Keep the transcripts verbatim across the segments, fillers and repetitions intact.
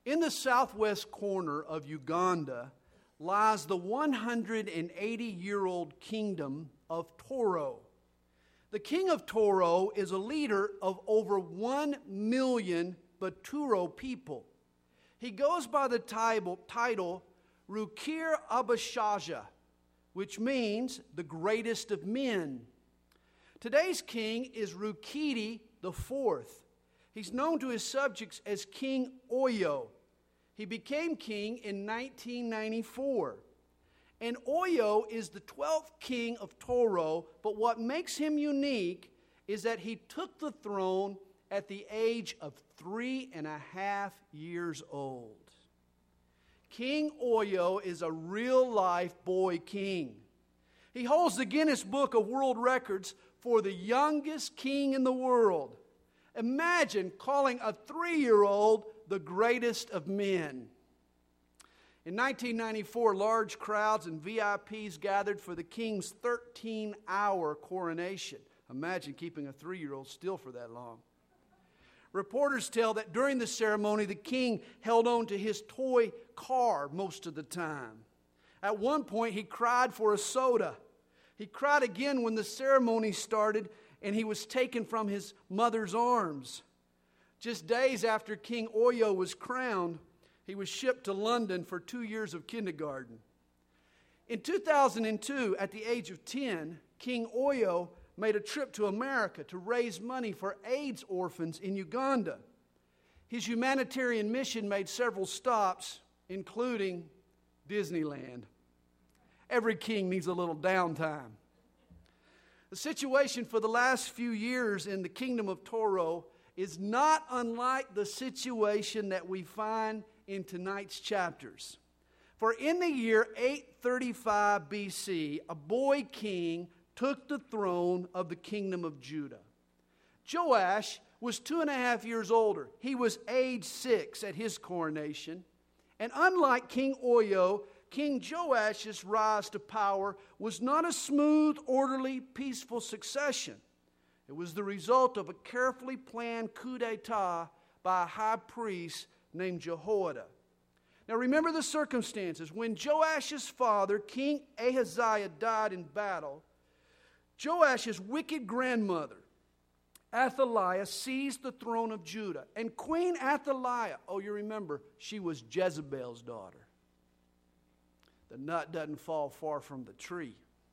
In the southwest corner of Uganda lies the one hundred eighty-year-old kingdom of Toro. The king of Toro is a leader of over one million Baturo people. He goes by the title Rukir Abashaja, which means the greatest of men. Today's king is Rukidi the Fourth. He's known to his subjects as King Oyo. He became king in nineteen ninety-four. And Oyo is the twelfth king of Toro, but what makes him unique is that he took the throne at the age of three and a half years old. King Oyo is a real-life boy king. He holds the Guinness Book of World Records for the youngest king in the world. Imagine calling a three-year-old the greatest of men. In nineteen ninety-four, large crowds and V I Ps gathered for the king's thirteen-hour coronation. Imagine keeping a three-year-old still for that long. Reporters tell that during the ceremony, the king held on to his toy car most of the time. At one point, he cried for a soda. He cried again when the ceremony started and he was taken from his mother's arms. Just days after King Oyo was crowned, he was shipped to London for two years of kindergarten. In two thousand two, at the age of ten, King Oyo made a trip to America to raise money for AIDS orphans in Uganda. His humanitarian mission made several stops, including Disneyland. Every king needs a little downtime. The situation for the last few years in the kingdom of Toro is not unlike the situation that we find in tonight's chapters. For in the year eight thirty-five B C, a boy king took the throne of the kingdom of Judah. Joash was two and a half years older. He was age six at his coronation. And unlike King Oyo, King Joash's rise to power was not a smooth, orderly, peaceful succession. It was the result of a carefully planned coup d'etat by a high priest named Jehoiada. Now remember the circumstances. When Joash's father, King Ahaziah, died in battle, Joash's wicked grandmother, Athaliah, seized the throne of Judah. And Queen Athaliah, oh, you remember, she was Jezebel's daughter. The nut doesn't fall far from the tree.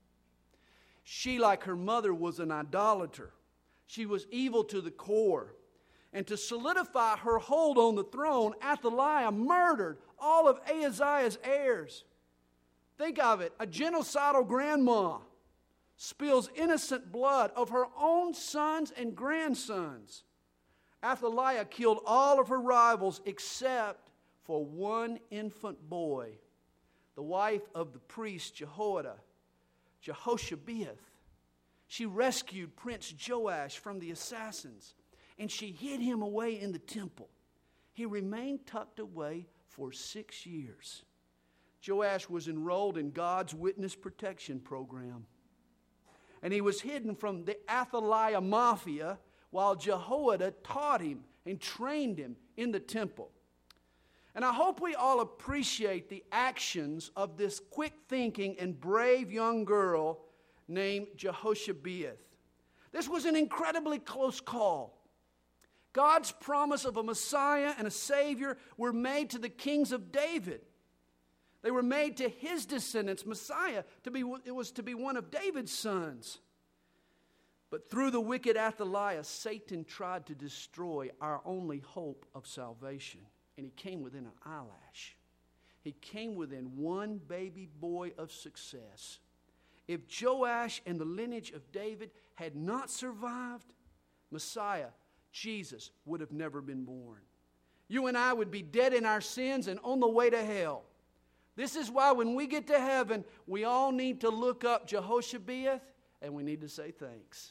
She, like her mother, was an idolater. She was evil to the core. And to solidify her hold on the throne, Athaliah murdered all of Ahaziah's heirs. Think of it, a genocidal grandma spills innocent blood of her own sons and grandsons. Athaliah killed all of her rivals except for one infant boy, the wife of the priest Jehoiada, Jehoshabeath. She rescued Prince Joash from the assassins, and she hid him away in the temple. He remained tucked away for six years. Joash was enrolled in God's witness protection program. And he was hidden from the Athaliah mafia while Jehoiada taught him and trained him in the temple. And I hope we all appreciate the actions of this quick-thinking and brave young girl named Jehoshabeath. This was an incredibly close call. God's promise of a Messiah and a Savior were made to the kings of David. They were made to his descendants. Messiah, to be, it was to be one of David's sons. But through the wicked Athaliah, Satan tried to destroy our only hope of salvation. And he came within an eyelash. He came within one baby boy of success. If Joash and the lineage of David had not survived, Messiah, Jesus, would have never been born. You and I would be dead in our sins and on the way to hell. This is why when we get to heaven, we all need to look up Jehoshabeath and we need to say thanks.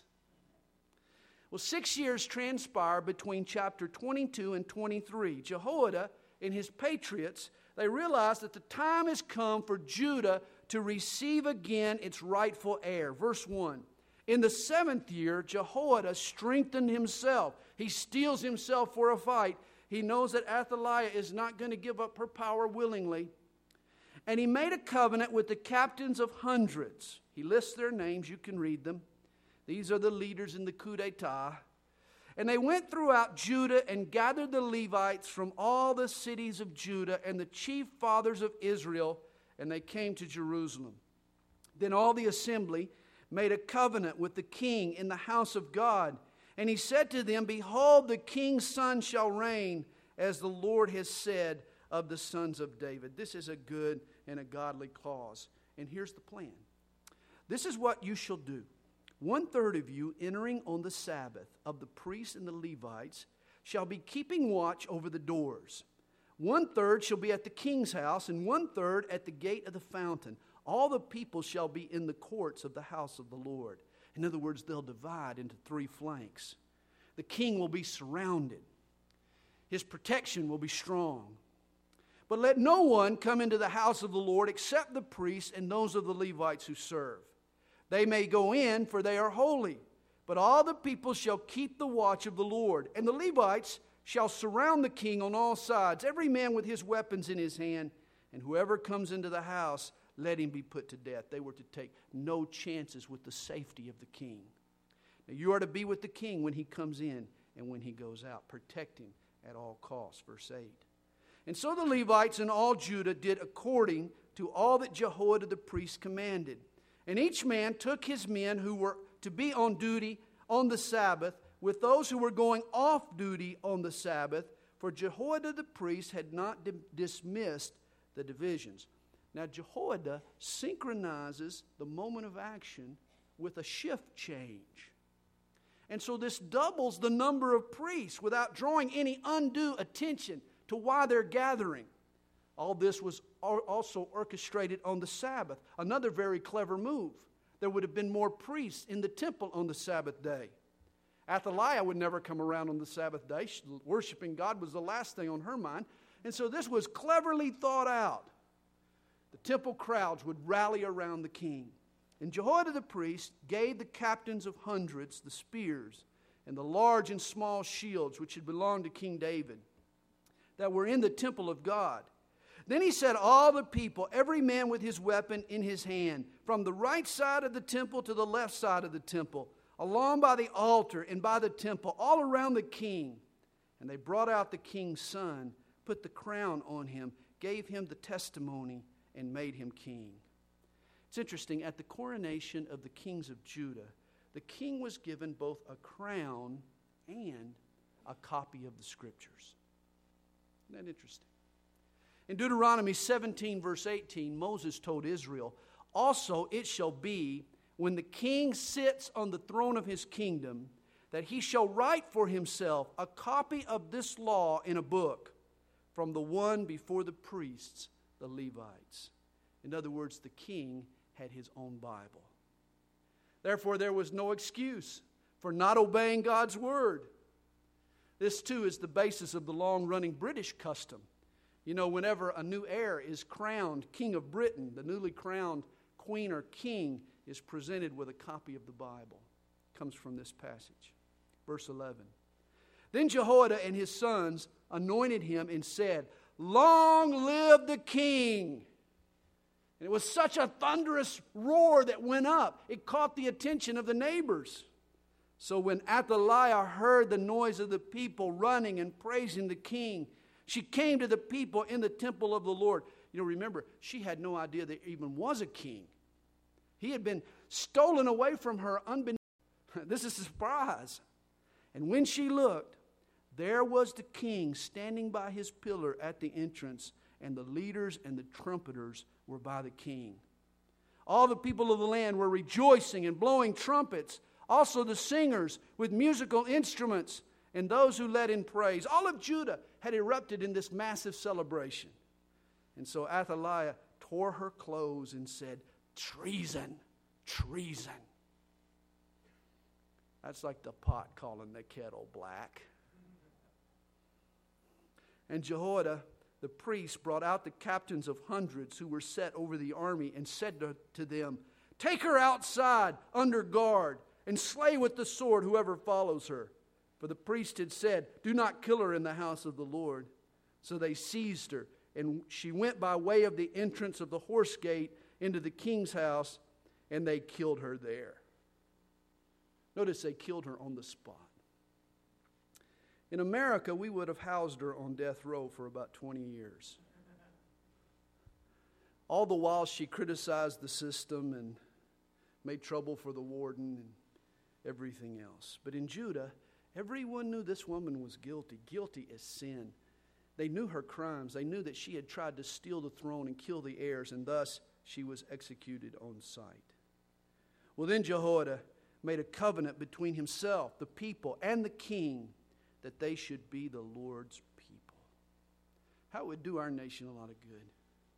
Well, six years transpire between chapter twenty-two and twenty-three. Jehoiada and his patriots, they realized that the time has come for Judah to receive again its rightful heir. Verse one, in the seventh year, Jehoiada strengthened himself. He steels himself for a fight. He knows that Athaliah is not going to give up her power willingly. And he made a covenant with the captains of hundreds. He lists their names. You can read them. These are the leaders in the coup d'etat. And they went throughout Judah and gathered the Levites from all the cities of Judah and the chief fathers of Israel, and they came to Jerusalem. Then all the assembly made a covenant with the king in the house of God. And he said to them, Behold, the king's son shall reign, as the Lord has said of the sons of David. This is a good and a godly clause. And here's the plan. This is what you shall do. One third of you entering on the Sabbath of the priests and the Levites shall be keeping watch over the doors. One third shall be at the king's house, and one third at the gate of the fountain. All the people shall be in the courts of the house of the Lord. In other words, they'll divide into three flanks. The king will be surrounded. His protection will be strong. But let no one come into the house of the Lord except the priests and those of the Levites who serve. They may go in, for they are holy. But all the people shall keep the watch of the Lord. And the Levites shall surround the king on all sides, every man with his weapons in his hand. And whoever comes into the house, let him be put to death. They were to take no chances with the safety of the king. Now you are to be with the king when he comes in and when he goes out. Protect him at all costs. Verse eight. And so the Levites and all Judah did according to all that Jehoiada the priest commanded. And each man took his men who were to be on duty on the Sabbath with those who were going off duty on the Sabbath, for Jehoiada the priest had not di- dismissed the divisions. Now Jehoiada synchronizes the moment of action with a shift change. And so this doubles the number of priests without drawing any undue attention to why they're gathering. All this was also orchestrated on the Sabbath. Another very clever move. There would have been more priests in the temple on the Sabbath day. Athaliah would never come around on the Sabbath day. Worshiping God was the last thing on her mind. And so this was cleverly thought out. The temple crowds would rally around the king. And Jehoiada the priest gave the captains of hundreds the spears and the large and small shields which had belonged to King David that were in the temple of God. Then he said, all the people, every man with his weapon in his hand, from the right side of the temple to the left side of the temple, along by the altar and by the temple, all around the king. And they brought out the king's son, put the crown on him, gave him the testimony, and made him king. It's interesting, at the coronation of the kings of Judah, the king was given both a crown and a copy of the scriptures. Isn't that interesting? In Deuteronomy seventeen, verse eighteen, Moses told Israel, also it shall be, when the king sits on the throne of his kingdom, that he shall write for himself a copy of this law in a book from the one before the priests, the Levites. In other words, the king had his own Bible. Therefore, there was no excuse for not obeying God's word. This, too, is the basis of the long-running British custom. You know, whenever a new heir is crowned king of Britain, the newly crowned queen or king is presented with a copy of the Bible. It comes from this passage. Verse eleven. Then Jehoiada and his sons anointed him and said, long live the king! And it was such a thunderous roar that went up. It caught the attention of the neighbors. So when Athaliah heard the noise of the people running and praising the king, she came to the people in the temple of the Lord. You know, remember, she had no idea there even was a king. He had been stolen away from her unbeknownst. This is a surprise. And when she looked, there was the king standing by his pillar at the entrance, and the leaders and the trumpeters were by the king. All the people of the land were rejoicing and blowing trumpets. Also the singers with musical instruments and those who led in praise. All of Judah had erupted in this massive celebration. And so Athaliah tore her clothes and said, treason, treason. That's like the pot calling the kettle black. And Jehoiada, the priest, brought out the captains of hundreds who were set over the army and said to, to them, take her outside under guard and slay with the sword whoever follows her. For the priest had said, "Do not kill her in the house of the Lord." So they seized her, and she went by way of the entrance of the horse gate into the king's house, and they killed her there. Notice they killed her on the spot. In America, we would have housed her on death row for about twenty years. All the while she criticized the system and made trouble for the warden and everything else. But in Judah, everyone knew this woman was guilty, guilty as sin. They knew her crimes. They knew that she had tried to steal the throne and kill the heirs, and thus she was executed on sight. Well, then Jehoiada made a covenant between himself, the people, and the king that they should be the Lord's people. How it would do our nation a lot of good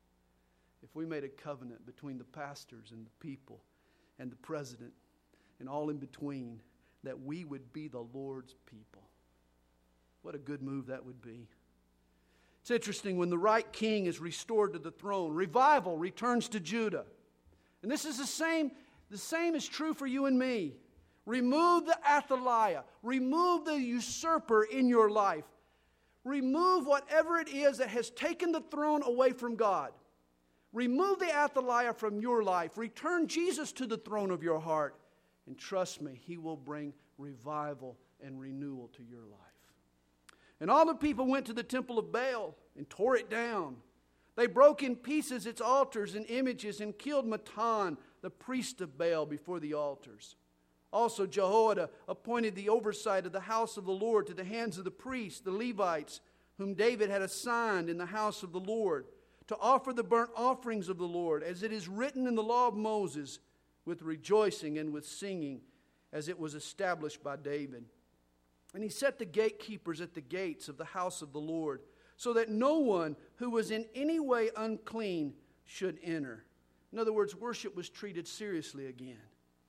if we made a covenant between the pastors and the people and the president and all in between that we would be the Lord's people. What a good move that would be. It's interesting, when the right king is restored to the throne, revival returns to Judah. And this is the same, the same is true for you and me. Remove the Athaliah. Remove the usurper in your life. Remove whatever it is that has taken the throne away from God. Remove the Athaliah from your life. Return Jesus to the throne of your heart. And trust me, He will bring revival and renewal to your life. And all the people went to the temple of Baal and tore it down. They broke in pieces its altars and images and killed Matan, the priest of Baal, before the altars. Also Jehoiada appointed the oversight of the house of the Lord to the hands of the priests, the Levites, whom David had assigned in the house of the Lord, to offer the burnt offerings of the Lord, as it is written in the law of Moses, with rejoicing and with singing, as it was established by David. And he set the gatekeepers at the gates of the house of the Lord, so that no one who was in any way unclean should enter. In other words, worship was treated seriously again.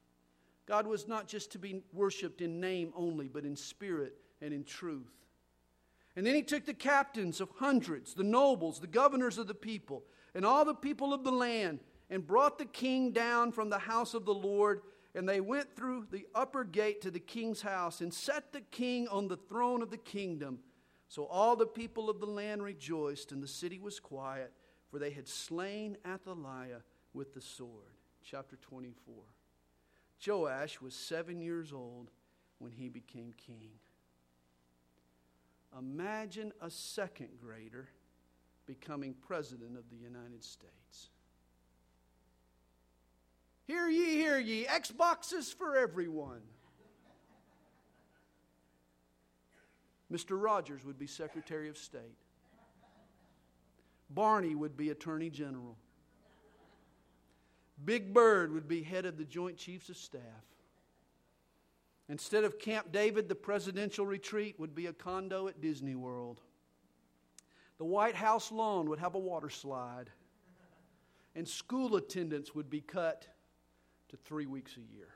God was not just to be worshipped in name only, but in spirit and in truth. And then he took the captains of hundreds, the nobles, the governors of the people, and all the people of the land, and brought the king down from the house of the Lord. And they went through the upper gate to the king's house, and set the king on the throne of the kingdom. So all the people of the land rejoiced, and the city was quiet, for they had slain Athaliah with the sword. Chapter twenty-four. Joash was seven years old when he became king. Imagine a second grader becoming president of the United States. Hear ye, hear ye, Xboxes for everyone. Mister Rogers would be Secretary of State. Barney would be Attorney General. Big Bird would be head of the Joint Chiefs of Staff. Instead of Camp David, the presidential retreat would be a condo at Disney World. The White House lawn would have a water slide. And school attendance would be cut to three weeks a year.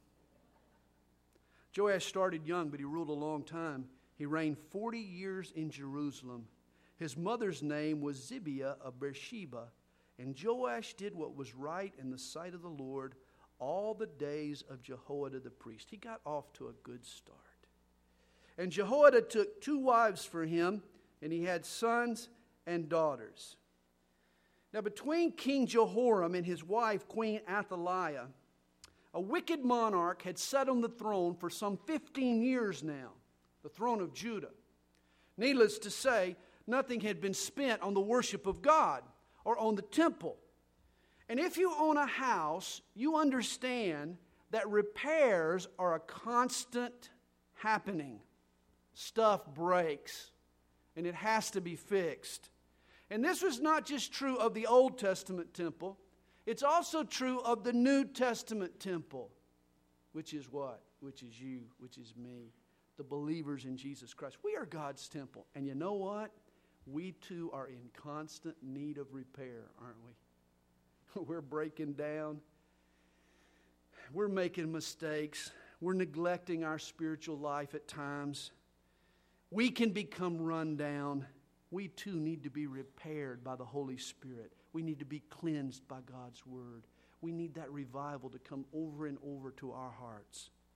Joash started young, but he ruled a long time. He reigned forty years in Jerusalem. His mother's name was Zibiah of Beersheba. And Joash did what was right in the sight of the Lord all the days of Jehoiada the priest. He got off to a good start. And Jehoiada took two wives for him, and he had sons and daughters. Now between King Jehoram and his wife, Queen Athaliah, a wicked monarch had sat on the throne for some fifteen years now, the throne of Judah. Needless to say, nothing had been spent on the worship of God or on the temple. And if you own a house, you understand that repairs are a constant happening. Stuff breaks, and it has to be fixed. And this was not just true of the Old Testament temple. It's also true of the New Testament temple, which is what? Which is you, which is me, the believers in Jesus Christ. We are God's temple. And you know what? We too are in constant need of repair, aren't we? We're breaking down. We're making mistakes. We're neglecting our spiritual life at times. We can become run down. We too need to be repaired by the Holy Spirit. We need to be cleansed by God's Word. We need that revival to come over and over to our hearts.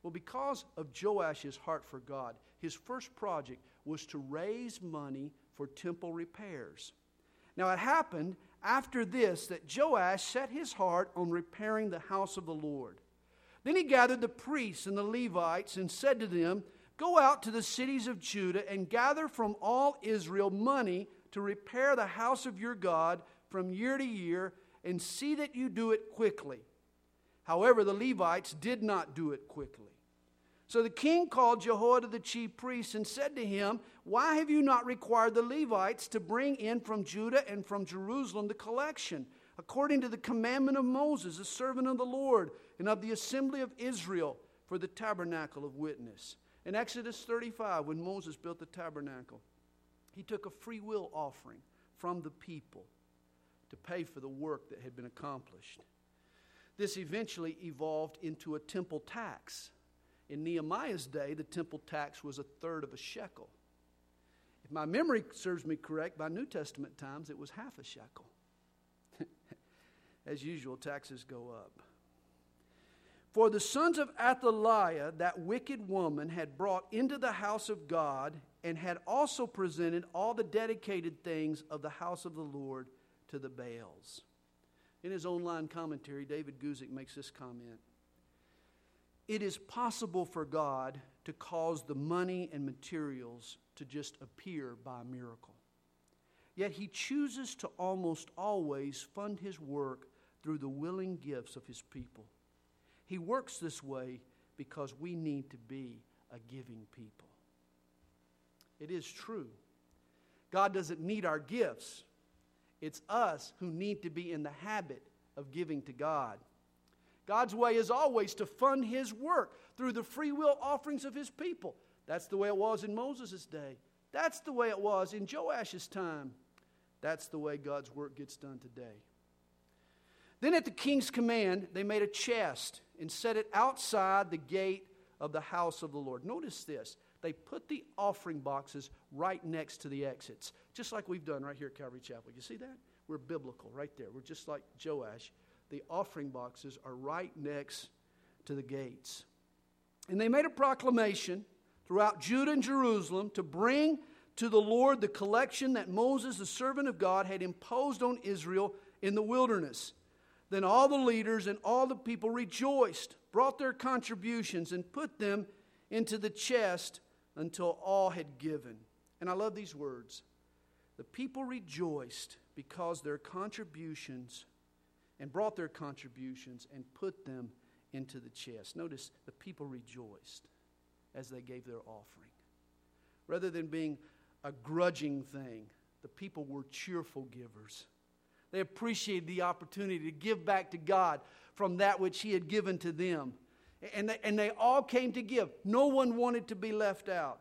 Well, because of Joash's heart for God, his first project was to raise money for temple repairs. Now, it happened after this that Joash set his heart on repairing the house of the Lord. Then he gathered the priests and the Levites and said to them, "Go out to the cities of Judah and gather from all Israel money to repair the house of your God from year to year, and see that you do it quickly." However, the Levites did not do it quickly. So the king called Jehoiada the chief priest and said to him, "Why have you not required the Levites to bring in from Judah and from Jerusalem the collection, according to the commandment of Moses, the servant of the Lord, and of the assembly of Israel, for the tabernacle of witness?" In Exodus thirty-five, when Moses built the tabernacle, he took a free will offering from the people to pay for the work that had been accomplished. This eventually evolved into a temple tax. In Nehemiah's day, the temple tax was a third of a shekel. If my memory serves me correct, by New Testament times, it was half a shekel. As usual, taxes go up. For the sons of Athaliah, that wicked woman, had brought into the house of God and had also presented all the dedicated things of the house of the Lord to the Baals. In his online commentary, David Guzik makes this comment: "It is possible for God to cause the money and materials to just appear by miracle. Yet He chooses to almost always fund His work through the willing gifts of His people. He works this way because we need to be a giving people." It is true. God doesn't need our gifts. It's us who need to be in the habit of giving to God. God's way is always to fund His work through the free will offerings of His people. That's the way it was in Moses' day. That's the way it was in Joash's time. That's the way God's work gets done today. Then at the king's command, they made a chest and set it outside the gate of the house of the Lord. Notice this. They put the offering boxes right next to the exits, just like we've done right here at Calvary Chapel. You see that? We're biblical right there. We're just like Joash. The offering boxes are right next to the gates. And they made a proclamation throughout Judah and Jerusalem to bring to the Lord the collection that Moses, the servant of God, had imposed on Israel in the wilderness. Then all the leaders and all the people rejoiced, brought their contributions, and put them into the chest until all had given. And I love these words. The people rejoiced because their contributions, and brought their contributions and put them into the chest. Notice, the people rejoiced as they gave their offering. Rather than being a grudging thing, the people were cheerful givers. They appreciated the opportunity to give back to God from that which He had given to them. And they, and they all came to give. No one wanted to be left out.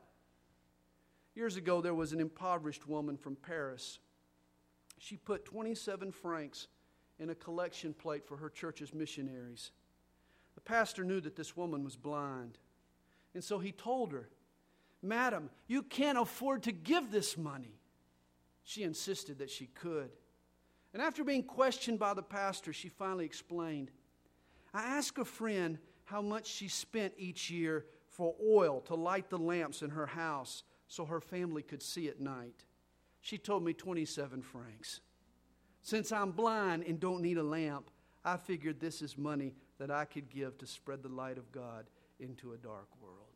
Years ago, there was an impoverished woman from Paris. She put twenty-seven francs in a collection plate for her church's missionaries. The pastor knew that this woman was blind. And so he told her, "Madam, you can't afford to give this money." She insisted that she could. And after being questioned by the pastor, she finally explained, "I asked a friend how much she spent each year for oil to light the lamps in her house so her family could see at night. She told me twenty-seven francs. Since I'm blind and don't need a lamp, I figured this is money that I could give to spread the light of God into a dark world."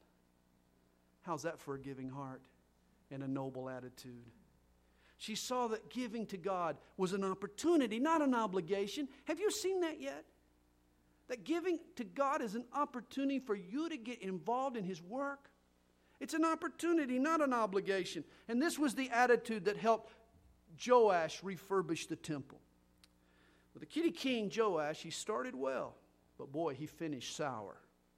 How's that for a giving heart and a noble attitude? She saw that giving to God was an opportunity, not an obligation. Have you seen that yet? That giving to God is an opportunity for you to get involved in His work. It's an opportunity, not an obligation. And this was the attitude that helped Joash refurbish the temple. With the kitty king Joash, he started well, but boy, he finished sour.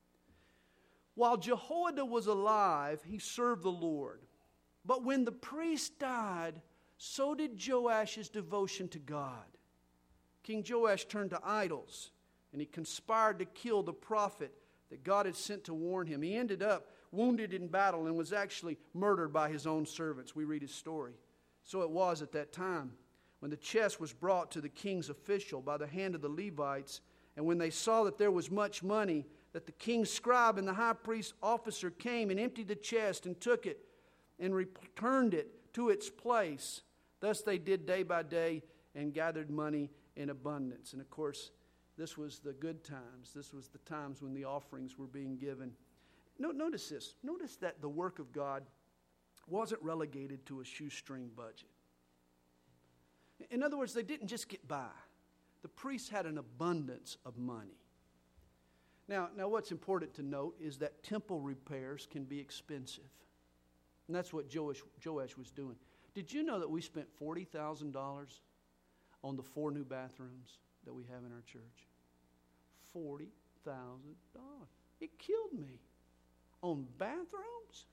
While Jehoiada was alive, he served the Lord. But when the priest died, so did Joash's devotion to God. King Joash turned to idols, and he conspired to kill the prophet that God had sent to warn him. He ended up wounded in battle and was actually murdered by his own servants. We read his story. So it was at that time when the chest was brought to the king's official by the hand of the Levites, and when they saw that there was much money, that the king's scribe and the high priest's officer came and emptied the chest and took it and returned it to its place. Thus they did day by day and gathered money in abundance. And of course, this was the good times. This was the times when the offerings were being given. No, notice this. Notice that the work of God wasn't relegated to a shoestring budget. In other words, they didn't just get by. The priests had an abundance of money. Now, now what's important to note is that temple repairs can be expensive. And that's what Joash, Joash was doing. Did you know that we spent forty thousand dollars on the four new bathrooms that we have in our church? forty thousand dollars. It killed me. On bathrooms?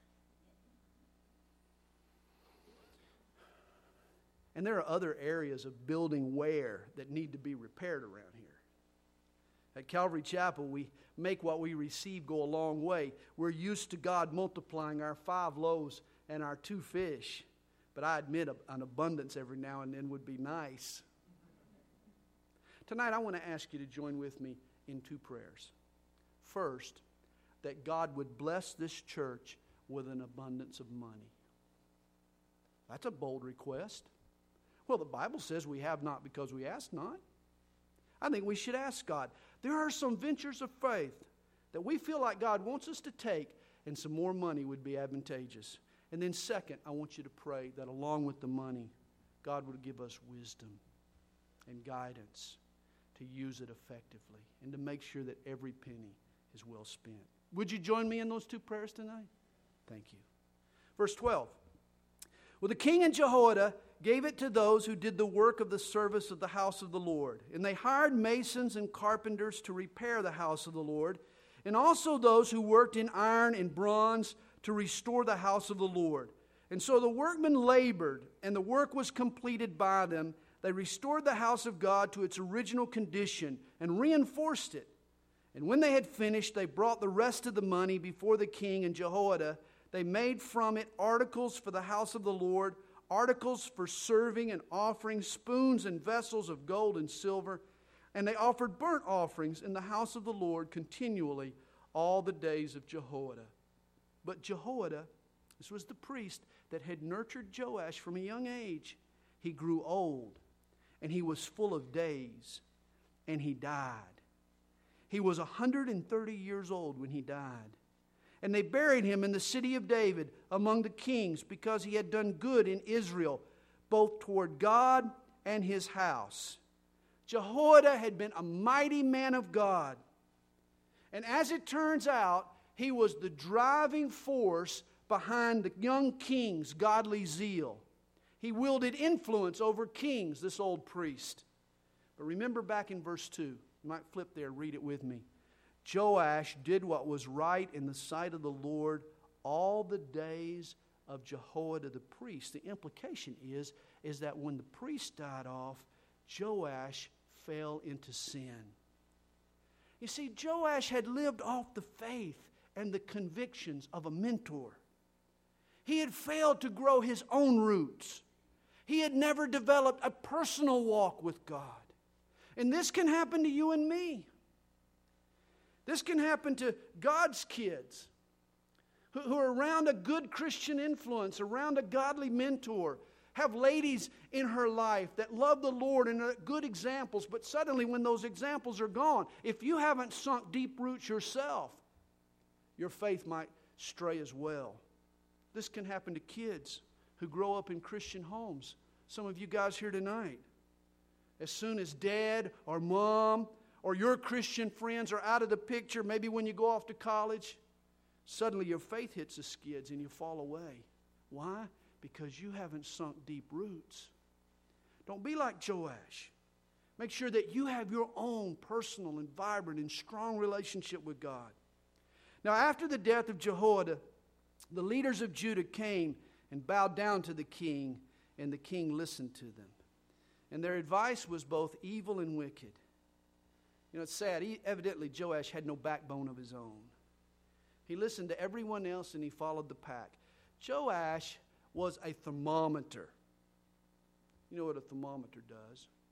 And there are other areas of building wear that need to be repaired around here. At Calvary Chapel, we make what we receive go a long way. We're used to God multiplying our five loaves and our two fish. But I admit an abundance every now and then would be nice. Tonight, I want to ask you to join with me in two prayers. First, that God would bless this church with an abundance of money. That's a bold request. Well, the Bible says we have not because we ask not. I think we should ask God. There are some ventures of faith that we feel like God wants us to take, and some more money would be advantageous. And then second, I want you to pray that along with the money, God would give us wisdom and guidance to use it effectively and to make sure that every penny is well spent. Would you join me in those two prayers tonight? Thank you. Verse twelve. Well, the king and Jehoiada gave it to those who did the work of the service of the house of the Lord. And they hired masons and carpenters to repair the house of the Lord, and also those who worked in iron and bronze to restore the house of the Lord. And so the workmen labored, and the work was completed by them. They restored the house of God to its original condition and reinforced it. And when they had finished, they brought the rest of the money before the king and Jehoiada. They made from it articles for the house of the Lord, articles for serving and offering, spoons and vessels of gold and silver. And they offered burnt offerings in the house of the Lord continually all the days of Jehoiada. But Jehoiada, this was the priest that had nurtured Joash from a young age, he grew old, and he was full of days, and he died. He was one hundred thirty years old when he died. And they buried him in the city of David among the kings, because he had done good in Israel, both toward God and his house. Jehoiada had been a mighty man of God. And as it turns out, he was the driving force behind the young king's godly zeal. He wielded influence over kings, this old priest. But remember back in verse two. You might flip there and read it with me. Joash did what was right in the sight of the Lord all the days of Jehoiada the priest. The implication is, is that when the priest died off, Joash fell into sin. You see, Joash had lived off the faith and the convictions of a mentor. He had failed to grow his own roots. He had never developed a personal walk with God. And this can happen to you and me. This can happen to God's kids who, who are around a good Christian influence, around a godly mentor, have ladies in her life that love the Lord and are good examples, but suddenly when those examples are gone, if you haven't sunk deep roots yourself, your faith might stray as well. This can happen to kids who grow up in Christian homes. Some of you guys here tonight. As soon as dad or mom or your Christian friends are out of the picture, maybe when you go off to college, suddenly your faith hits the skids and you fall away. Why? Because you haven't sunk deep roots. Don't be like Joash. Make sure that you have your own personal and vibrant and strong relationship with God. Now, after the death of Jehoiada, the leaders of Judah came and bowed down to the king, and the king listened to them. And their advice was both evil and wicked. You know, it's sad. He, evidently, Joash had no backbone of his own. He listened to everyone else and he followed the pack. Joash was a thermometer. You know what a thermometer does?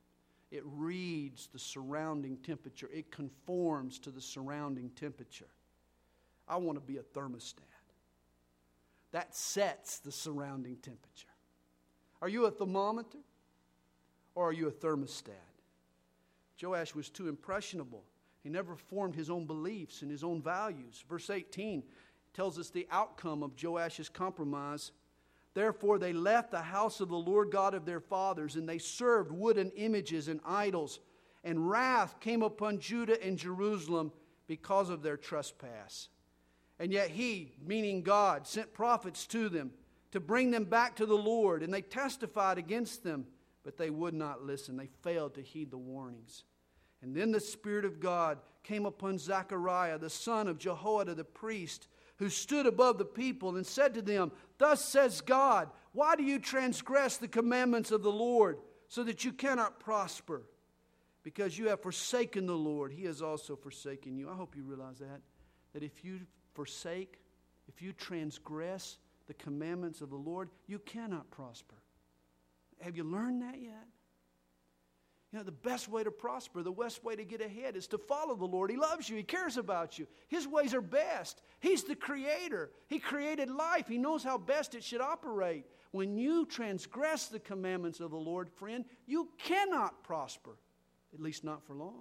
It reads the surrounding temperature. It conforms to the surrounding temperature. I want to be a thermostat. That sets the surrounding temperature. Are you a thermometer or are you a thermostat? Joash was too impressionable. He never formed his own beliefs and his own values. Verse eighteen tells us the outcome of Joash's compromise. Therefore they left the house of the Lord God of their fathers, and they served wooden images and idols. And wrath came upon Judah and Jerusalem because of their trespass. And yet he, meaning God, sent prophets to them to bring them back to the Lord. And they testified against them, but they would not listen. They failed to heed the warnings. And then the Spirit of God came upon Zechariah, the son of Jehoiada the priest, who stood above the people and said to them, Thus says God, why do you transgress the commandments of the Lord, so that you cannot prosper? Because you have forsaken the Lord, He has also forsaken you. I hope you realize that. That if you forsake, if you transgress the commandments of the Lord, you cannot prosper. Have you learned that yet? You know, the best way to prosper, the best way to get ahead is to follow the Lord. He loves you. He cares about you. His ways are best. He's the Creator. He created life. He knows how best it should operate. When you transgress the commandments of the Lord, friend, you cannot prosper, at least not for long.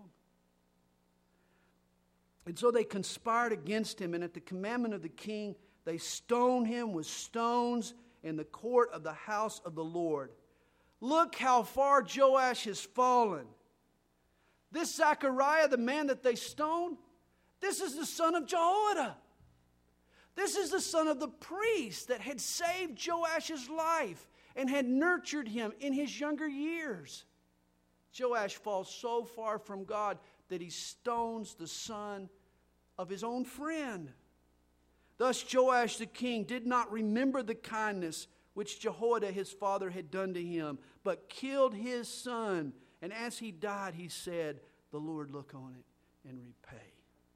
And so they conspired against him, and at the commandment of the king, they stoned him with stones in the court of the house of the Lord. Look how far Joash has fallen. This Zechariah, the man that they stoned, this is the son of Jehoiada. This is the son of the priest that had saved Joash's life and had nurtured him in his younger years. Joash falls so far from God that he stones the son of his own friend. Thus Joash the king did not remember the kindness which Jehoiada his father had done to him, but killed his son. And as he died, he said, The Lord look on it and repay.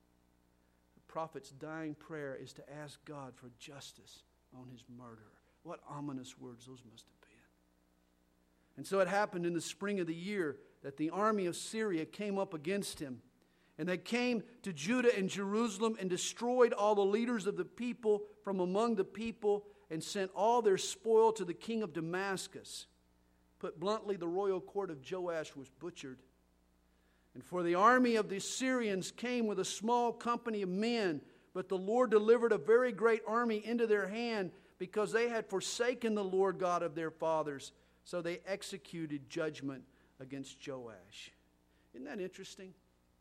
The prophet's dying prayer is to ask God for justice on his murderer. What ominous words those must have been. And so it happened in the spring of the year that the army of Syria came up against him. And they came to Judah and Jerusalem and destroyed all the leaders of the people from among the people, and sent all their spoil to the king of Damascus. Put bluntly, the royal court of Joash was butchered. And for the army of the Syrians came with a small company of men, but the Lord delivered a very great army into their hand, because they had forsaken the Lord God of their fathers. So they executed judgment against Joash. Isn't that interesting?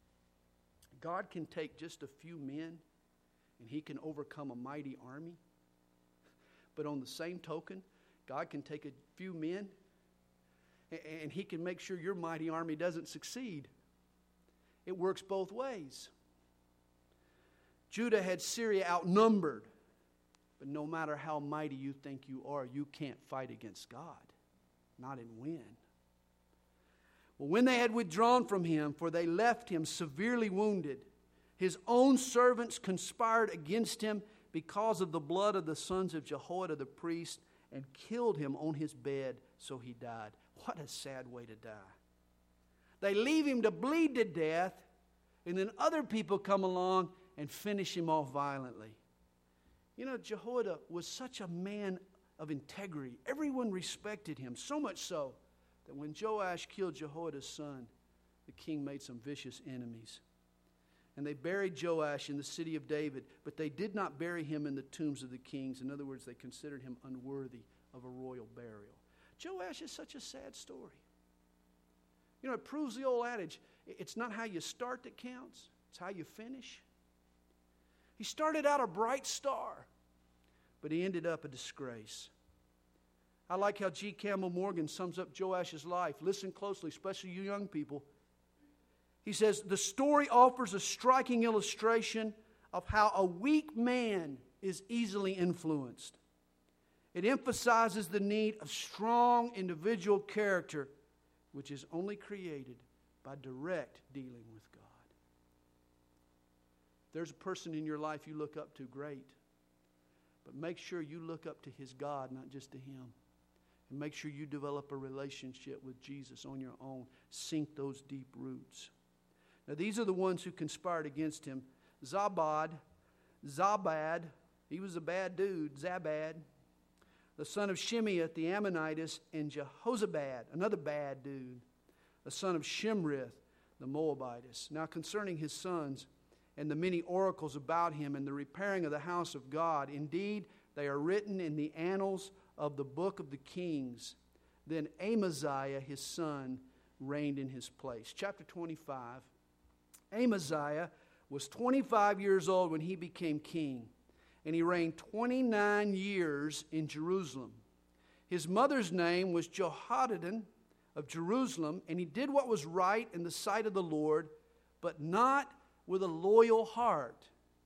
God can take just a few men and He can overcome a mighty army. But on the same token, God can take a few men and He can make sure your mighty army doesn't succeed. It works both ways. Judah had Syria outnumbered. But no matter how mighty you think you are, you can't fight against God. Not and win. Well, when they had withdrawn from him, for they left him severely wounded, his own servants conspired against him because of the blood of the sons of Jehoiada the priest, and killed him on his bed, so he died. What a sad way to die. They leave him to bleed to death, and then other people come along and finish him off violently. You know, Jehoiada was such a man of integrity. Everyone respected him, so much so that when Joash killed Jehoiada's son, the king made some vicious enemies. And they buried Joash in the city of David, but they did not bury him in the tombs of the kings. In other words, they considered him unworthy of a royal burial. Joash is such a sad story. You know, it proves the old adage, it's not how you start that counts, it's how you finish. He started out a bright star, but he ended up a disgrace. I like how G. Campbell Morgan sums up Joash's life. Listen closely, especially you young people. He says, the story offers a striking illustration of how a weak man is easily influenced. It emphasizes the need of strong individual character, which is only created by direct dealing with God. If there's a person in your life you look up to, great. But make sure you look up to his God, not just to him. And make sure you develop a relationship with Jesus on your own. Sink those deep roots. Now these are the ones who conspired against him. Zabad, Zabad, he was a bad dude, Zabad, the son of Shimeath the Ammonitess, and Jehozabad, another bad dude, the son of Shimrith the Moabitess. Now concerning his sons and the many oracles about him and the repairing of the house of God, indeed they are written in the annals of the book of the kings. Then Amaziah his son reigned in his place. Chapter twenty-five. Amaziah was twenty-five years old when he became king, and he reigned twenty-nine years in Jerusalem. His mother's name was Jehoiadan of Jerusalem, and he did what was right in the sight of the Lord, but not with a loyal heart.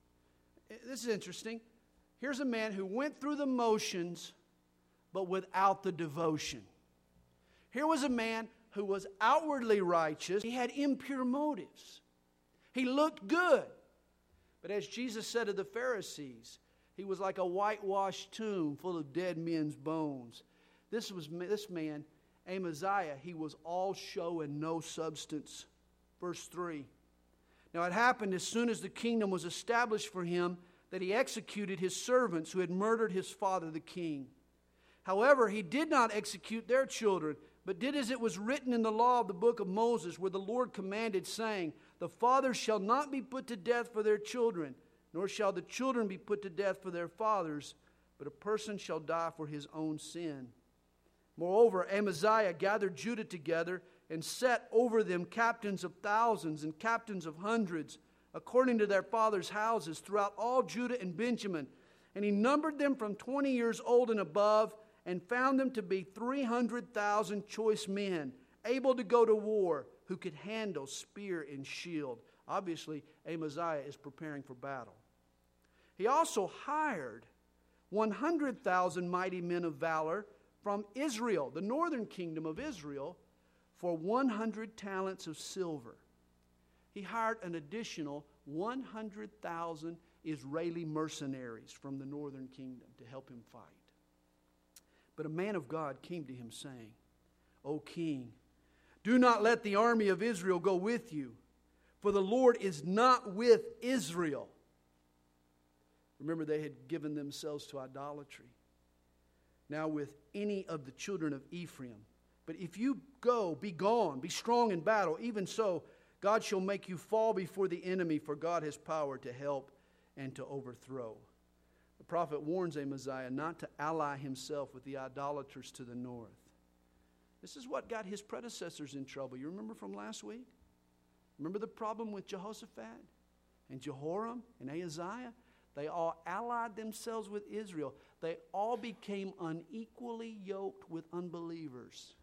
This is interesting. Here's a man who went through the motions, but without the devotion. Here was a man who was outwardly righteous. He had impure motives. He looked good. But as Jesus said to the Pharisees, he was like a whitewashed tomb full of dead men's bones. This was this man, Amaziah, he was all show and no substance. Verse three. Now it happened as soon as the kingdom was established for him that he executed his servants who had murdered his father the king. However, he did not execute their children, but did as it was written in the law of the book of Moses, where the Lord commanded, saying, the fathers shall not be put to death for their children, nor shall the children be put to death for their fathers, but a person shall die for his own sin. Moreover, Amaziah gathered Judah together and set over them captains of thousands and captains of hundreds, according to their fathers' houses, throughout all Judah and Benjamin. And he numbered them from twenty years old and above, and found them to be three hundred thousand choice men, able to go to war, who could handle spear and shield. Obviously, Amaziah is preparing for battle. He also hired one hundred thousand mighty men of valor from Israel, the northern kingdom of Israel, for one hundred talents of silver. He hired an additional one hundred thousand Israeli mercenaries from the northern kingdom to help him fight. But a man of God came to him saying, O king, do not let the army of Israel go with you, for the Lord is not with Israel. Remember, they had given themselves to idolatry. Now with any of the children of Ephraim. But if you go, be gone, be strong in battle. Even so, God shall make you fall before the enemy, for God has power to help and to overthrow. The prophet warns Amaziah not to ally himself with the idolaters to the north. This is what got his predecessors in trouble. You remember from last week? Remember the problem with Jehoshaphat and Jehoram and Ahaziah? They all allied themselves with Israel. They all became unequally yoked with unbelievers.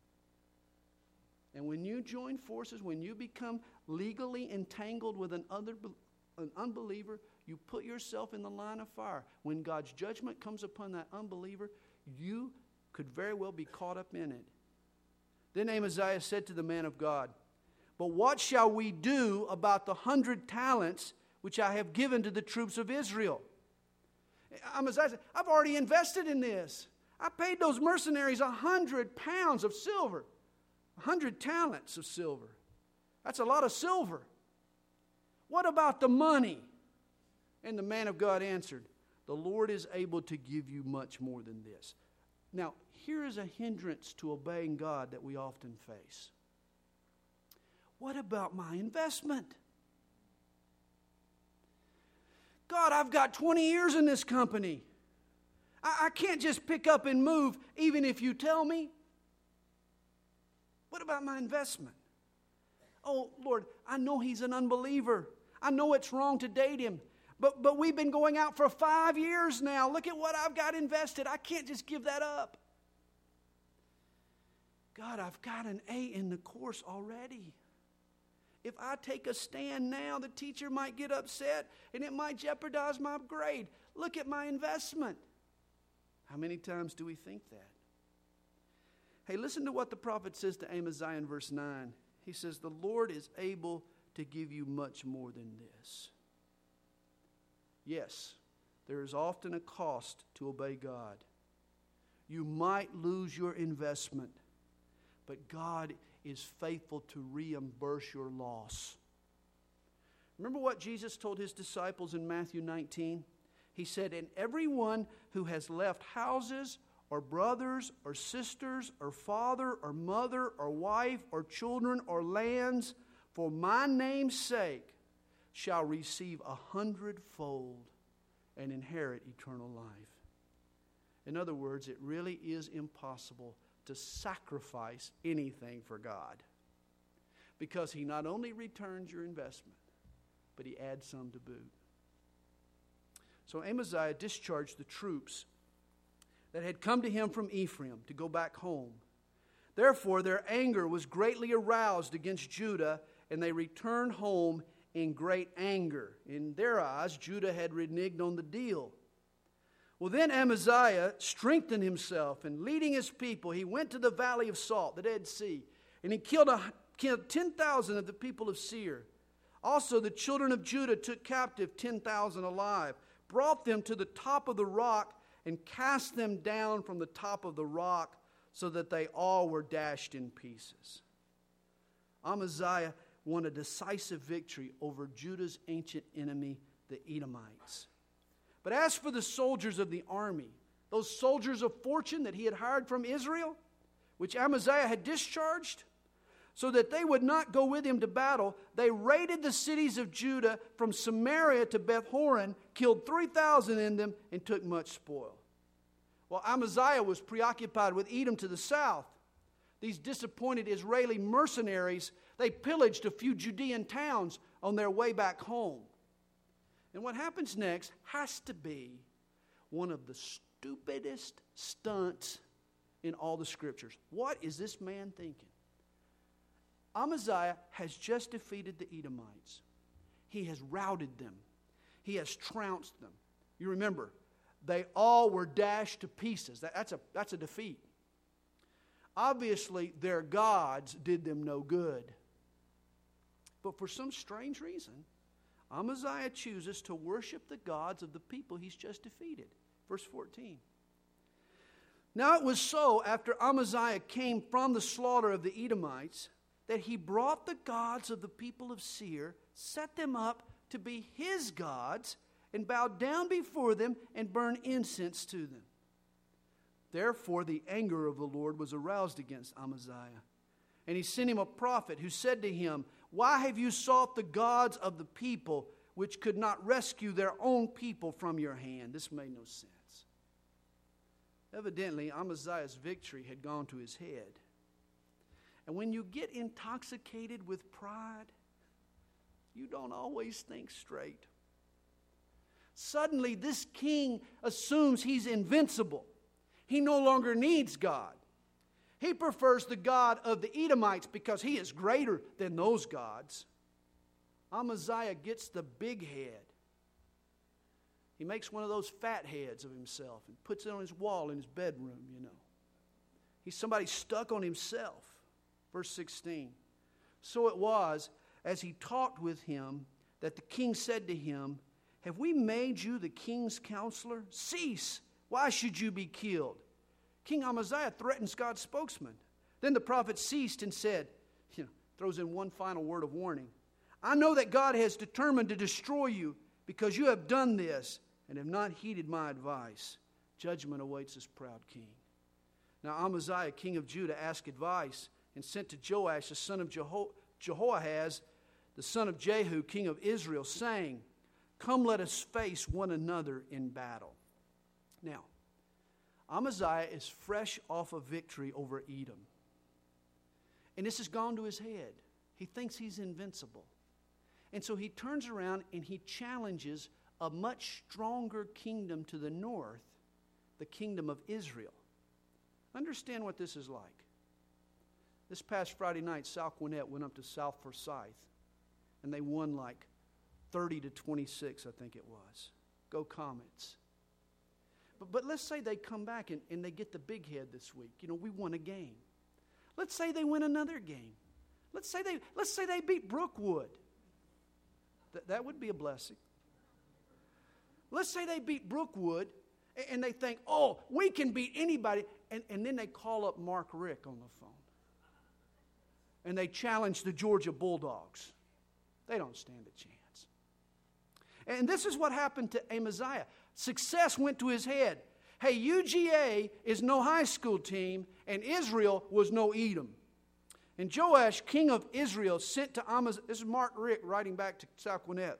And when you join forces, when you become legally entangled with an, other, an unbeliever, you put yourself in the line of fire. When God's judgment comes upon that unbeliever, you could very well be caught up in it. Then Amaziah said to the man of God, but what shall we do about the hundred talents which I have given to the troops of Israel? Amaziah said, I've already invested in this. I paid those mercenaries a hundred pounds of silver. A hundred talents of silver. That's a lot of silver. What about the money? And the man of God answered, the Lord is able to give you much more than this. Now, here is a hindrance to obeying God that we often face. What about my investment? God, I've got twenty years in this company. I, I can't just pick up and move even if you tell me. What about my investment? Oh, Lord, I know he's an unbeliever. I know it's wrong to date him. But, but we've been going out for five years now. Look at what I've got invested. I can't just give that up. God, I've got an A in the course already. If I take a stand now, the teacher might get upset and it might jeopardize my grade. Look at my investment. How many times do we think that? Hey, listen to what the prophet says to Amaziah in verse nine. He says, the Lord is able to give you much more than this. Yes, there is often a cost to obey God. You might lose your investment, but God is faithful to reimburse your loss. Remember what Jesus told his disciples in Matthew nineteen? He said, "And everyone who has left houses or brothers or sisters or father or mother or wife or children or lands for my name's sake shall receive a hundredfold and inherit eternal life." In other words, it really is impossible to sacrifice anything for God, because He not only returns your investment, but He adds some to boot. So Amaziah discharged the troops that had come to him from Ephraim to go back home. Therefore, their anger was greatly aroused against Judah, and they returned home in great anger. In their eyes, Judah had reneged on the deal. Well, then Amaziah strengthened himself, and leading his people, he went to the valley of Salt, the Dead Sea, and he killed, a, killed ten thousand of the people of Seir. Also, the children of Judah took captive ten thousand alive, brought them to the top of the rock, and cast them down from the top of the rock, so that they all were dashed in pieces. Amaziah won a decisive victory over Judah's ancient enemy, the Edomites. But as for the soldiers of the army, those soldiers of fortune that he had hired from Israel, which Amaziah had discharged, so that they would not go with him to battle, they raided the cities of Judah from Samaria to Beth-horon, killed three thousand in them, and took much spoil. While Amaziah was preoccupied with Edom to the south, these disappointed Israeli mercenaries, they pillaged a few Judean towns on their way back home. And what happens next has to be one of the stupidest stunts in all the Scriptures. What is this man thinking? Amaziah has just defeated the Edomites. He has routed them. He has trounced them. You remember, they all were dashed to pieces. That, that's, a, that's a defeat. Obviously, their gods did them no good. But for some strange reason, Amaziah chooses to worship the gods of the people he's just defeated. Verse fourteen. Now it was so, after Amaziah came from the slaughter of the Edomites, that he brought the gods of the people of Seir, set them up to be his gods, and bowed down before them and burned incense to them. Therefore the anger of the Lord was aroused against Amaziah. And he sent him a prophet who said to him, "Why have you sought the gods of the people, which could not rescue their own people from your hand?" This made no sense. Evidently, Amaziah's victory had gone to his head. And when you get intoxicated with pride, you don't always think straight. Suddenly, this king assumes he's invincible. He no longer needs God. He prefers the God of the Edomites because he is greater than those gods. Amaziah gets the big head. He makes one of those fat heads of himself and puts it on his wall in his bedroom, you know. He's somebody stuck on himself. Verse sixteen. So it was, as he talked with him, that the king said to him, "Have we made you the king's counselor? Cease! Why should you be killed?" King Amaziah threatens God's spokesman. Then the prophet ceased and said, you know, throws in one final word of warning. "I know that God has determined to destroy you because you have done this and have not heeded my advice. Judgment awaits this proud king." Now Amaziah, king of Judah, asked advice and sent to Joash, the son of Jeho- Jehoahaz, the son of Jehu, king of Israel, saying, "Come, let us face one another in battle." Now, Amaziah is fresh off a victory over Edom. And this has gone to his head. He thinks he's invincible. And so he turns around and he challenges a much stronger kingdom to the north, the kingdom of Israel. Understand what this is like. This past Friday night, Sal Quinette went up to South Forsyth, and they won like thirty to twenty-six, I think it was. Go Comets. But, but let's say they come back and, and they get the big head this week. You know, we won a game. Let's say they win another game. Let's say they, let's say they beat Brookwood. Th- that would be a blessing. Let's say they beat Brookwood, And they think, oh, we can beat anybody. And, and then they call up Mark Richt on the phone. And they challenge the Georgia Bulldogs. They don't stand a chance. And this is what happened to Amaziah. Success went to his head. Hey, U G A is no high school team, and Israel was no Edom. And Joash, king of Israel, sent to Amaziah. This is Mark Richt writing back to Sal Quinet,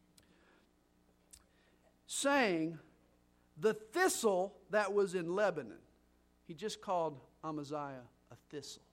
saying, the thistle that was in Lebanon. He just called Amaziah a thistle.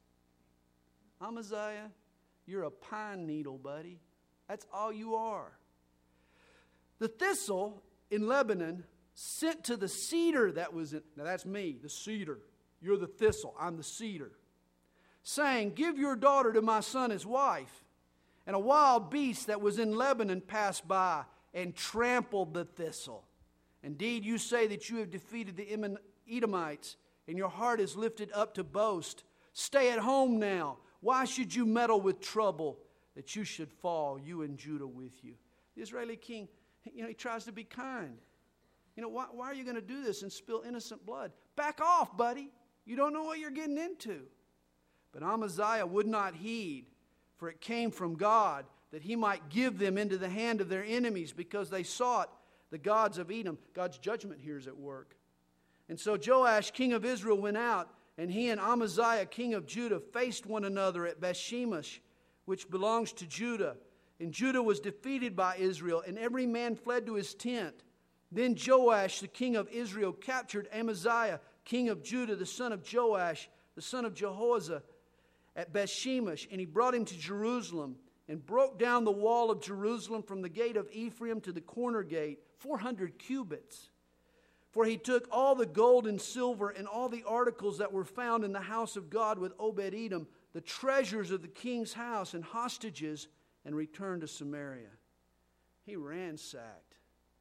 Amaziah, you're a pine needle, buddy. That's all you are. The thistle in Lebanon sent to the cedar that was in, now that's me, the cedar. You're the thistle, I'm the cedar. Saying, give your daughter to my son as wife. And a wild beast that was in Lebanon passed by and trampled the thistle. Indeed, you say that you have defeated the Edomites, and your heart is lifted up to boast. Stay at home now. Why should you meddle with trouble that you should fall, you and Judah with you? The Israeli king, you know, he tries to be kind. You know, why, why are you going to do this and spill innocent blood? Back off, buddy. You don't know what you're getting into. But Amaziah would not heed, for it came from God that he might give them into the hand of their enemies, because they sought the gods of Edom. God's judgment here is at work. And so Joash, king of Israel, went out, and he and Amaziah, king of Judah, faced one another at Bethshemesh, which belongs to Judah. And Judah was defeated by Israel, and every man fled to his tent. Then Joash, the king of Israel, captured Amaziah, king of Judah, the son of Joash, the son of Jehoahaz, at Bethshemesh, and he brought him to Jerusalem, and broke down the wall of Jerusalem from the gate of Ephraim to the corner gate, four hundred cubits. For he took all the gold and silver and all the articles that were found in the house of God with Obed-Edom, the treasures of the king's house and hostages, and returned to Samaria. He ransacked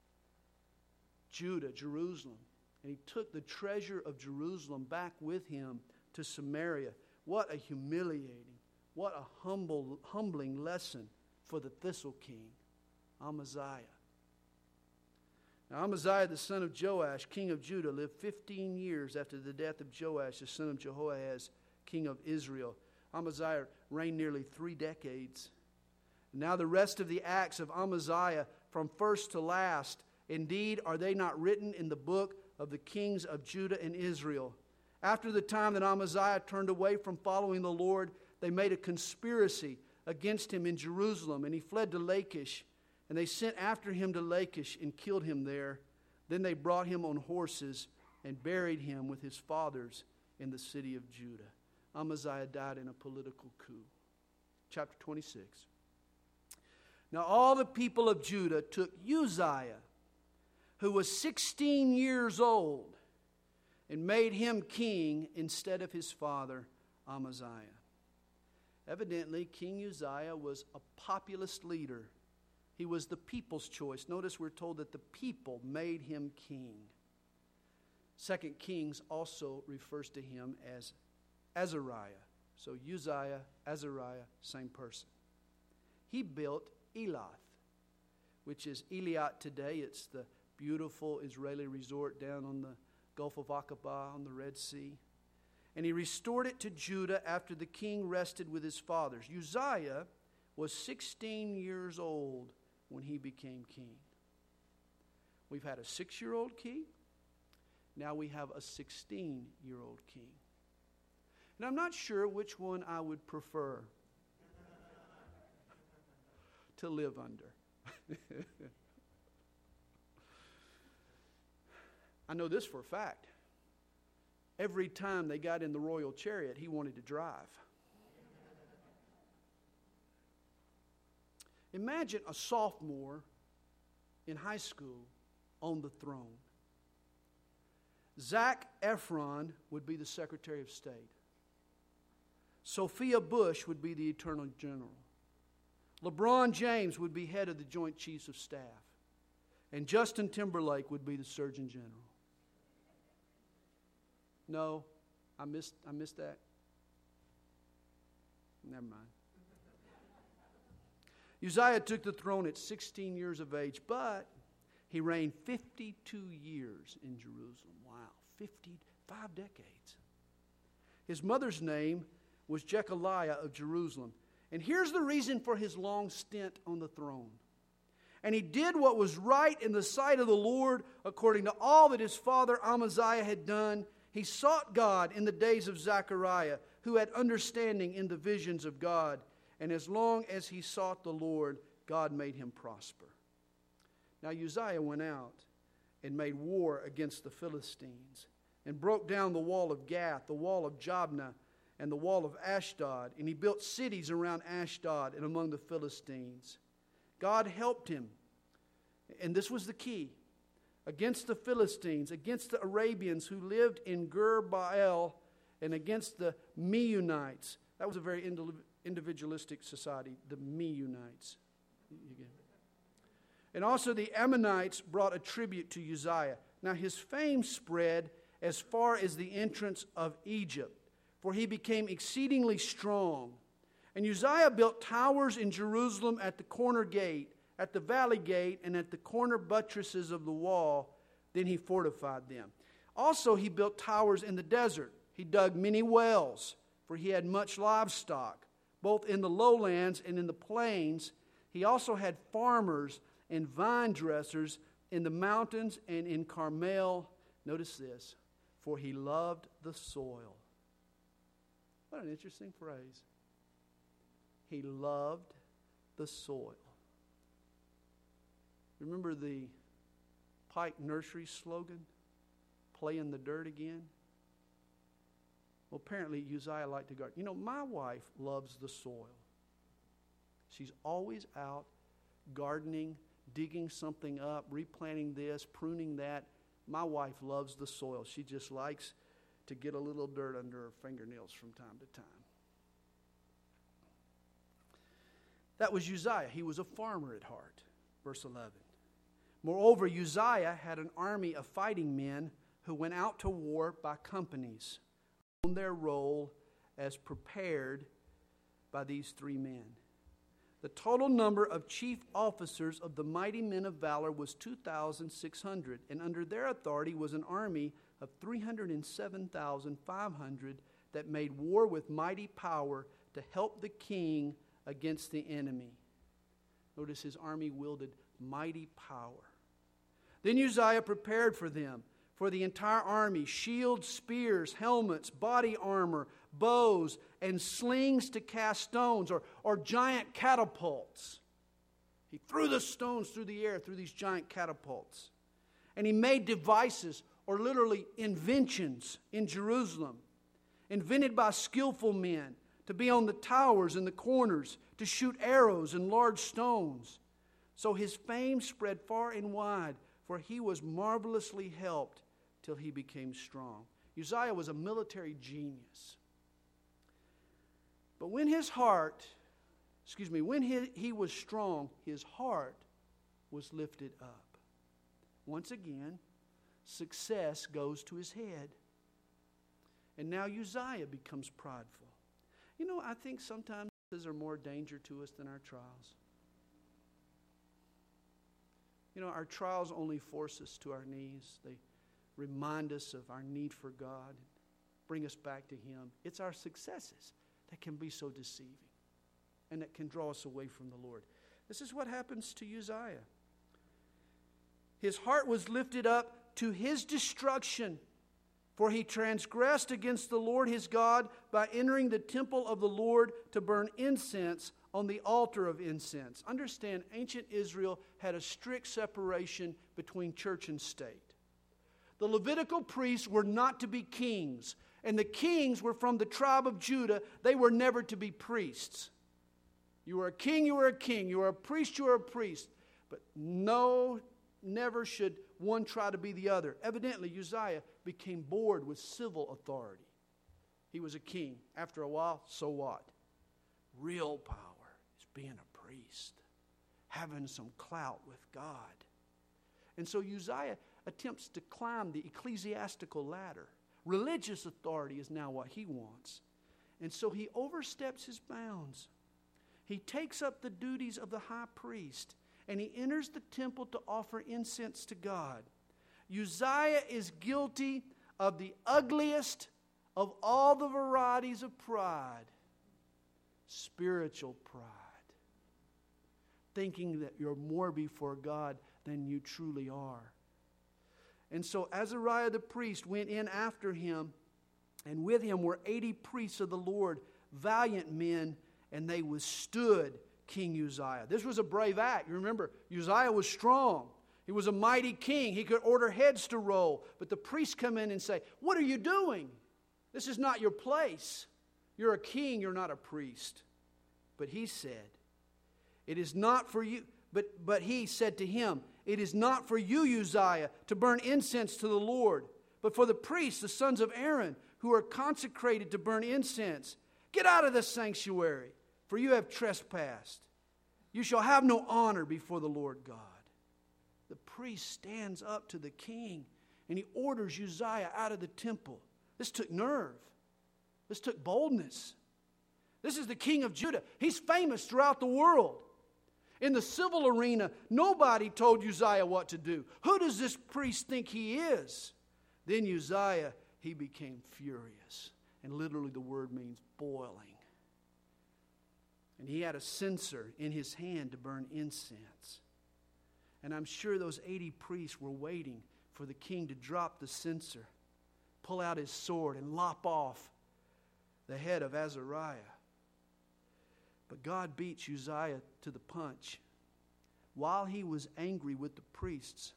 Judah, Jerusalem, and he took the treasure of Jerusalem back with him to Samaria. What a humiliating, what a humble, humbling lesson for the thistle king, Amaziah. Now, Amaziah, the son of Joash, king of Judah, lived fifteen years after the death of Joash, the son of Jehoahaz, king of Israel. Amaziah reigned nearly three decades. Now the rest of the acts of Amaziah, from first to last, indeed, are they not written in the book of the kings of Judah and Israel? After the time that Amaziah turned away from following the Lord, they made a conspiracy against him in Jerusalem, and he fled to Lachish. And they sent after him to Lachish and killed him there. Then they brought him on horses and buried him with his fathers in the city of Judah. Amaziah died in a political coup. Chapter twenty-six. Now all the people of Judah took Uzziah, who was sixteen years old, and made him king instead of his father Amaziah. Evidently, King Uzziah was a populist leader. He was the people's choice. Notice we're told that the people made him king. Second Kings also refers to him as Azariah. So Uzziah, Azariah, same person. He built Elath, which is Eilat today. It's the beautiful Israeli resort down on the Gulf of Aqaba on the Red Sea. And he restored it to Judah after the king rested with his fathers. Uzziah was sixteen years old when he became king. We've had a six-year-old king. Now we have a sixteen-year-old king. And I'm not sure which one I would prefer to live under. I know this for a fact. Every time they got in the royal chariot, he wanted to drive. Imagine a sophomore in high school on the throne. Zac Efron would be the Secretary of State. Sophia Bush would be the Attorney General. LeBron James would be head of the Joint Chiefs of Staff. And Justin Timberlake would be the Surgeon General. No, I missed, I missed that. Never mind. Uzziah took the throne at sixteen years of age, but He reigned fifty-two years in Jerusalem. Wow, fifty-five decades. His mother's name was Jechaliah of Jerusalem. And here's the reason for his long stint on the throne. And he did what was right in the sight of the Lord, according to all that his father Amaziah had done. He sought God in the days of Zechariah, who had understanding in the visions of God. And as long as he sought the Lord, God made him prosper. Now Uzziah went out and made war against the Philistines, and broke down the wall of Gath, the wall of Jabneh, and the wall of Ashdod. And he built cities around Ashdod and among the Philistines. God helped him, and this was the key, against the Philistines, against the Arabians who lived in Gur-Baal, and against the Meunites. That was a very individualistic society, the Meunites. And also the Ammonites brought a tribute to Uzziah. Now his fame spread as far as the entrance of Egypt, for he became exceedingly strong. And Uzziah built towers in Jerusalem at the corner gate, at the valley gate, and at the corner buttresses of the wall. Then he fortified them. Also he built towers in the desert. He dug many wells, for he had much livestock, both in the lowlands and in the plains. He also had farmers and vine dressers in the mountains and in Carmel. Notice this, for he loved the soil. What an interesting phrase. He loved the soil. Remember the Pike Nursery slogan? Play in the dirt again? Well, apparently Uzziah liked to garden. You know, my wife loves the soil. She's always out gardening, digging something up, replanting this, pruning that. My wife loves the soil. She just likes to get a little dirt under her fingernails from time to time. That was Uzziah. He was a farmer at heart. Verse eleven. Moreover, Uzziah had an army of fighting men who went out to war by companies on their roll as prepared by these three men. The total number of chief officers of the mighty men of valor was two thousand six hundred, and under their authority was an army of three hundred seven thousand five hundred that made war with mighty power to help the king against the enemy. Notice his army wielded mighty power. Then Uzziah prepared for them, for the entire army, shields, spears, helmets, body armor, bows, and slings to cast stones, or, or giant catapults. He threw the stones through the air through these giant catapults. And he made devices, or literally inventions, in Jerusalem, invented by skillful men, to be on the towers and the corners, to shoot arrows and large stones. So his fame spread far and wide, for he was marvelously helped till he became strong. Uzziah was a military genius. But when his heart, excuse me, when he, he was strong, his heart was lifted up. Once again, success goes to his head. And now Uzziah becomes prideful. You know, I think sometimes these are more danger to us than our trials. You know, our trials only force us to our knees. They remind us of our need for God, bring us back to Him. It's our successes that can be so deceiving and that can draw us away from the Lord. This is what happens to Uzziah. His heart was lifted up to his destruction, for he transgressed against the Lord his God by entering the temple of the Lord to burn incense on the altar of incense. Understand, ancient Israel had a strict separation between church and state. The Levitical priests were not to be kings, and the kings were from the tribe of Judah. They were never to be priests. You were a king, you were a king. You were a priest, you were a priest. But no, never should one try to be the other. Evidently, Uzziah became bored with civil authority. He was a king. After a while, so what? Real power is being a priest, having some clout with God. And so Uzziah attempts to climb the ecclesiastical ladder. Religious authority is now what he wants. And so he oversteps his bounds. He takes up the duties of the high priest, and he enters the temple to offer incense to God. Uzziah is guilty of the ugliest of all the varieties of pride, spiritual pride, thinking that you're more before God than you truly are. And so Azariah the priest went in after him, and with him were eighty priests of the Lord, valiant men, and they withstood King Uzziah. This was a brave act. You remember, Uzziah was strong. He was a mighty king. He could order heads to roll. But the priests come in and say, "What are you doing? This is not your place. You're a king, you're not a priest." But he said, "It is not for you." But, but he said to him, "It is not for you, Uzziah, to burn incense to the Lord, but for the priests, the sons of Aaron, who are consecrated to burn incense. Get out of the sanctuary, for you have trespassed. You shall have no honor before the Lord God." The priest stands up to the king, and he orders Uzziah out of the temple. This took nerve. This took boldness. This is the king of Judah. He's famous throughout the world. In the civil arena, nobody told Uzziah what to do. Who does this priest think he is? Then Uzziah, he became furious. And literally the word means boiling. And he had a censer in his hand to burn incense. And I'm sure those eighty priests were waiting for the king to drop the censer, pull out his sword, and lop off the head of Azariah. But God beats Uzziah to the punch. While he was angry with the priests,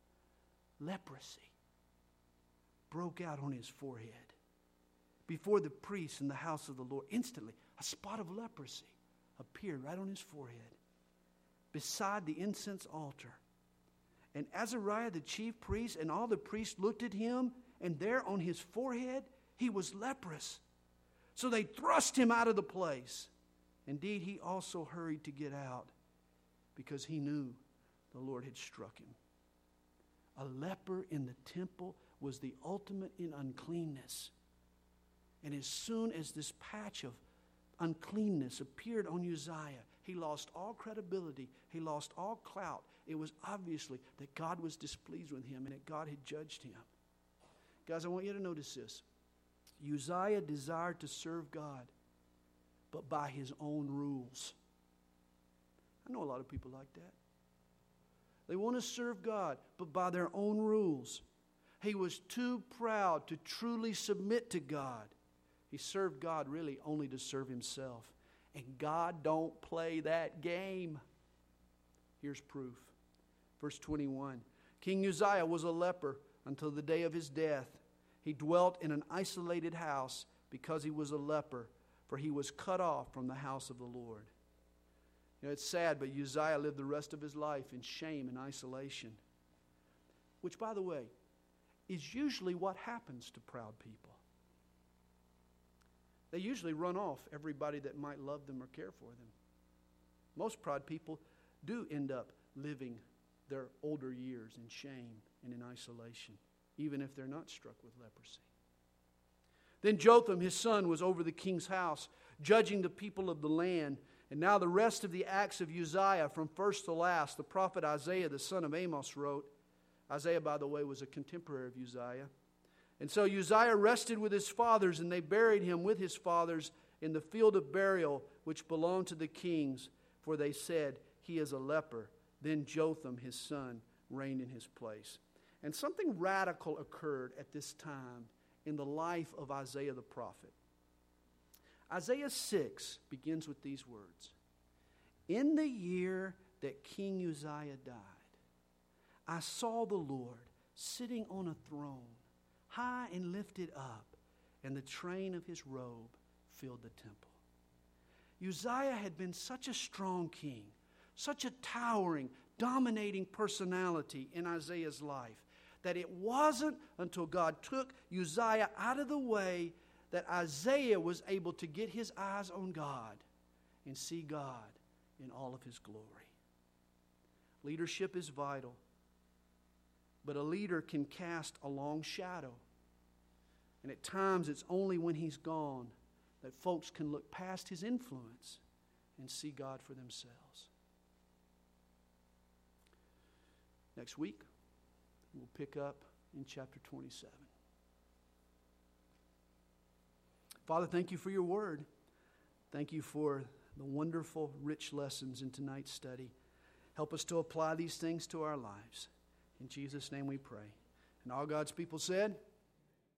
leprosy broke out on his forehead. Before the priests in the house of the Lord, instantly a spot of leprosy appeared right on his forehead, beside the incense altar. And Azariah the chief priest and all the priests looked at him, and there on his forehead he was leprous. So they thrust him out of the place. Indeed, he also hurried to get out, because he knew the Lord had struck him. A leper in the temple was the ultimate in uncleanness. And as soon as this patch of uncleanness appeared on Uzziah, he lost all credibility. He lost all clout. It was obviously that God was displeased with him and that God had judged him. Guys, I want you to notice this. Uzziah desired to serve God, but by his own rules. I know a lot of people like that. They want to serve God, but by their own rules. He was too proud to truly submit to God. He served God really only to serve himself. And God don't play that game. Here's proof. Verse twenty-one. King Uzziah was a leper until the day of his death. He dwelt in an isolated house because he was a leper, for he was cut off from the house of the Lord. You know, it's sad, but Uzziah lived the rest of his life in shame and isolation. Which, by the way, is usually what happens to proud people. They usually run off everybody that might love them or care for them. Most proud people do end up living their older years in shame and in isolation, even if they're not struck with leprosy. Then Jotham, his son, was over the king's house, judging the people of the land. And now the rest of the acts of Uzziah, from first to last, the prophet Isaiah, the son of Amos, wrote. Isaiah, by the way, was a contemporary of Uzziah. And so Uzziah rested with his fathers, and they buried him with his fathers in the field of burial, which belonged to the kings, for they said, "He is a leper." Then Jotham, his son, reigned in his place. And something radical occurred at this time in the life of Isaiah the prophet. Isaiah six begins with these words. In the year that King Uzziah died, I saw the Lord sitting on a throne, high and lifted up, and the train of his robe filled the temple. Uzziah had been such a strong king, such a towering, dominating personality in Isaiah's life, that it wasn't until God took Uzziah out of the way that Isaiah was able to get his eyes on God and see God in all of his glory. Leadership is vital, but a leader can cast a long shadow. And at times it's only when he's gone that folks can look past his influence and see God for themselves. Next week, we'll pick up in chapter twenty-seven. Father, thank you for your word. Thank you for the wonderful, rich lessons in tonight's study. Help us to apply these things to our lives. In Jesus' name we pray. And all God's people said,